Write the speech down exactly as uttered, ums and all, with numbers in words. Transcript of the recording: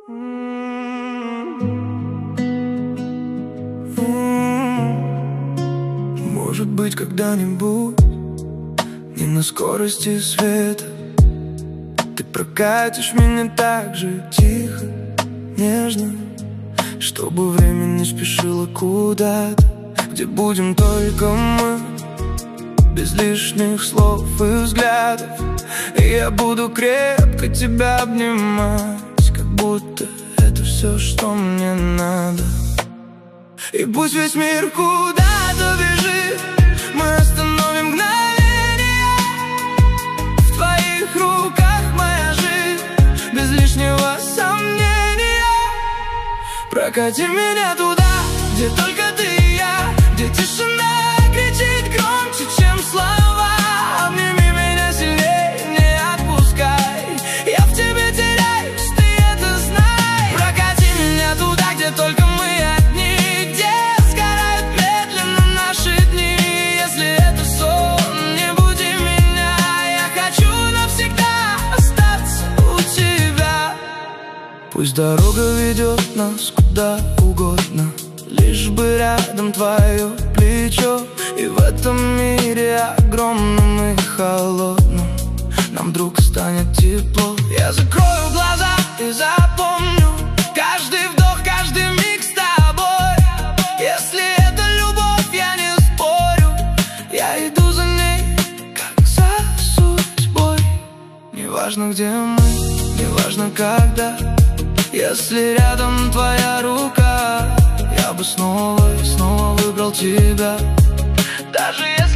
Может быть, когда-нибудь, не на скорости света, ты прокатишь меня так же тихо, нежно, чтобы время не спешило куда-то, где будем только мы, без лишних слов и взглядов. И я буду крепко тебя обнимать, как будто это все, что мне надо. И пусть весь мир куда-то бежит, мы остановим мгновение. В твоих руках моя жизнь, без лишнего сомнения. Прокати меня туда, где только ты и я, где тишина кричит громче, чем слова. Обними меня сильнее, не отпускай, я в тебе теряюсь, ты это знай. Прокати меня туда, где только мы одни, где сгорают медленно наши дни. Если это сон, не буди меня, я хочу навсегда остаться у тебя. Пусть дорога ведет нас куда угодно, лишь бы рядом твое плечо. И в этом мире огромном и холодном нам вдруг станет тепло. Я закрою глаза и запомню каждый вдох, каждый миг с тобой. Если это любовь, я не спорю, я иду за ней, как за судьбой. Неважно, где мы, неважно, когда, если рядом твоя рука, я бы снова и снова выбрал тебя. Даже если